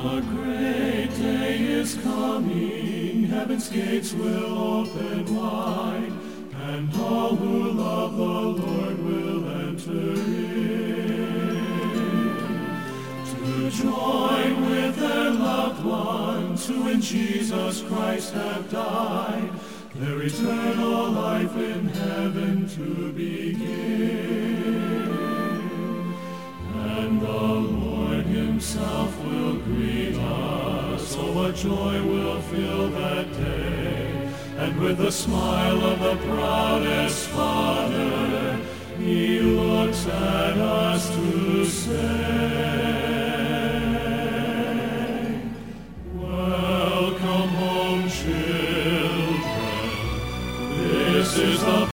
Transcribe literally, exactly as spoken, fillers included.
The great day is coming, heaven's gates will open wide, and all who love the Lord will enter in, to join with their loved ones who in Jesus Christ have died, their eternal life in heaven to begin. And the Lord himself will greet us, oh what joy will fill that day, and with the smile of the proudest Father, he looks at us to say, welcome home, children, this is the